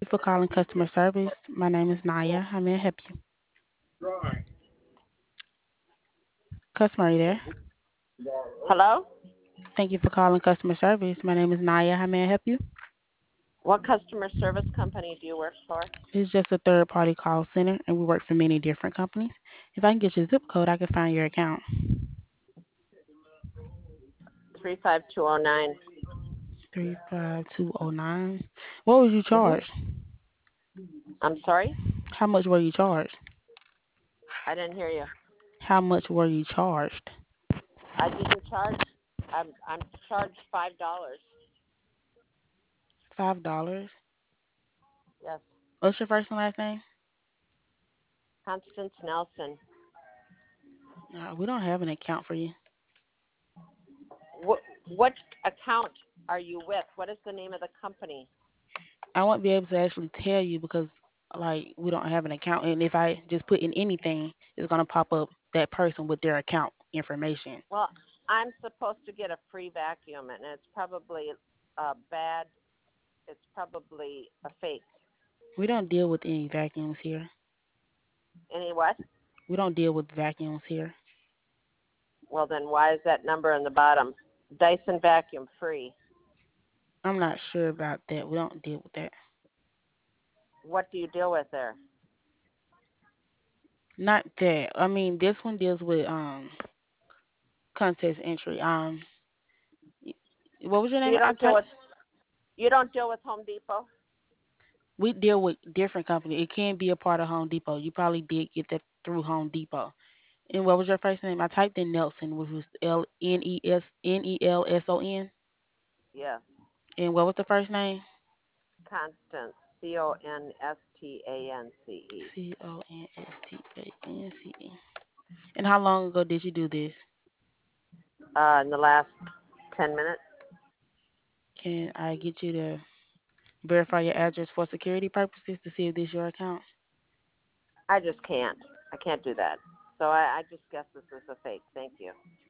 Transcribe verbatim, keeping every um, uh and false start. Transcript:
for calling customer service. My name is Naya. How may I help you? Customer, are you there? Hello? Thank you for calling customer service. My name is Naya. How may I help you? What customer service company do you work for? It's just a third party call center and we work for many different companies. If I can get your zip code, I can find your account. three five two oh nine. three five two oh nine. What was you Mm-hmm. charged? I'm sorry? How much were you charged? I didn't hear you. How much were you charged? I didn't charge. I'm I'm charged five dollars. Five dollars. Yes. What's your first and last name? Constance Nelson. Uh, we don't have an account for you. What what account are you with? What is the name of the company? I won't be able to actually tell you because like we don't have an account, and if I just put in anything, it's gonna pop up that person with their account information. Well, I'm supposed to get a free vacuum, and it's probably a bad. It's probably a fake. We don't deal with any vacuums here. Any what? We don't deal with vacuums here. Well, then why is that number in the bottom? Dyson vacuum free. I'm not sure about that. We don't deal with that. What do you deal with there? Not that. I mean, this one deals with um contest entry. Um, what was your So name? you I don't deal typed. with you don't deal with Home Depot? We deal with different companies. It can be a part of Home Depot. You probably did get that through Home Depot. And what was your first name? I typed in Nelson, which was L N E S N E L S O N. Yes. And what was the first name? Constance. C O N S T A N C E. C O N S T A N C E. And how long ago did you do this? Uh, in the last ten minutes. Can I get you to verify your address for security purposes to see if this is your account? I just can't. I can't do that. So I, I just guess this is a fake. Thank you.